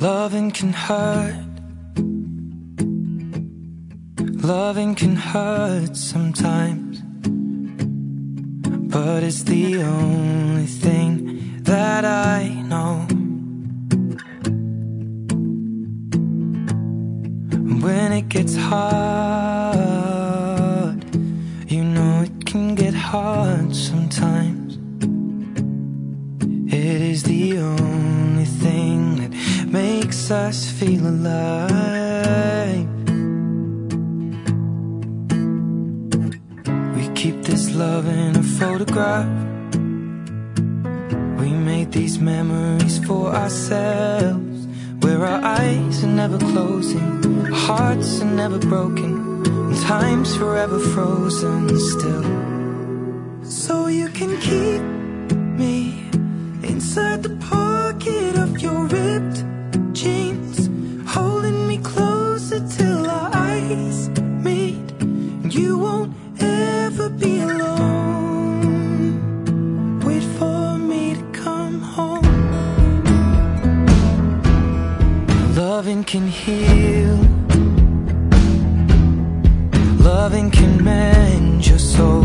Loving can hurt. Loving can hurt sometimes, but it's the only thing that I know. When it gets hard, you know it can get hard sometimes. It is the only thing that makes us feel alive. We keep this love in a photograph. We made these memories for ourselves, where our eyes are never closing, our hearts are never broken, and time's forever frozen still. So you can keep me inside the pocket of your ripped jeans, holding me closer till our eyes meet, and you won't ever be alone. Wait for me to come home. Loving can heal. Loving can mend your soul,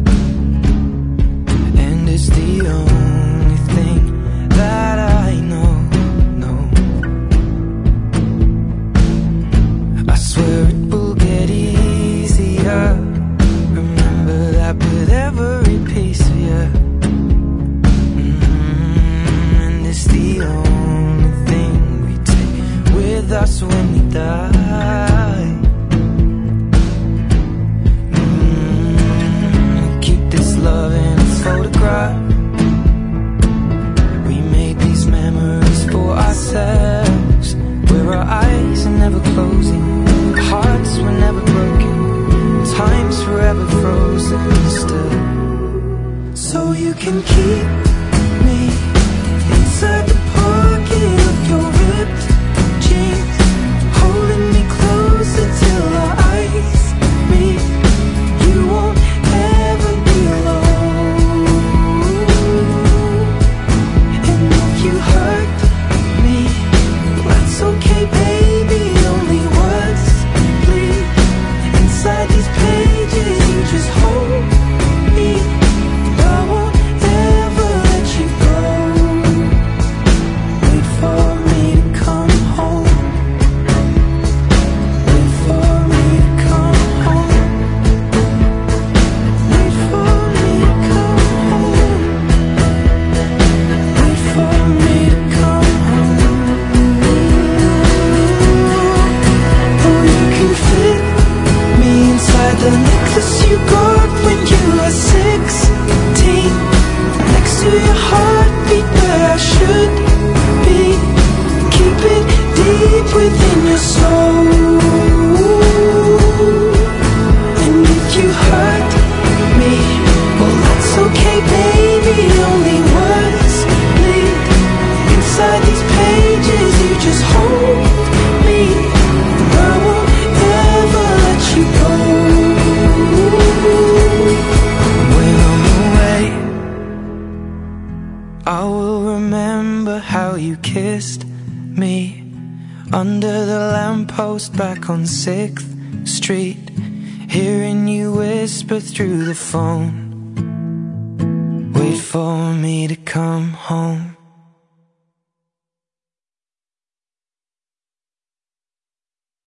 and it's the only thing that I know. I swear it will get easier. Remember that with every piece of you. And it's the only thing we take with us when we die. Keep this love in a photograph. We made these memories for ourselves, where our eyes are never closing, our hearts were never broken, time's forever frozen still. So you can keep me inside the pocket of your ripped jeans, holding me closer till our eyes meet. You won't ever be alone. And if you hurt me, that's okay, baby. Only words bleed inside these pages. You just hold me. I won't ever let you go. Wait for me to come home. Wait for me to come home. Wait for me to come home. Wait for me to come home. Oh, you can fit me inside the necklace you got when you were 16, next to your heartbeat where I should be. Keep it deep within your soul. And if you hurt me, well, that's okay, baby. Only words bleed inside these pages. You just hold me. I won't ever let you go. When I'm away, I will remember how you kissed me under the lamppost back on 6th Street, hearing you whisper through the phone. Wait for me to come home.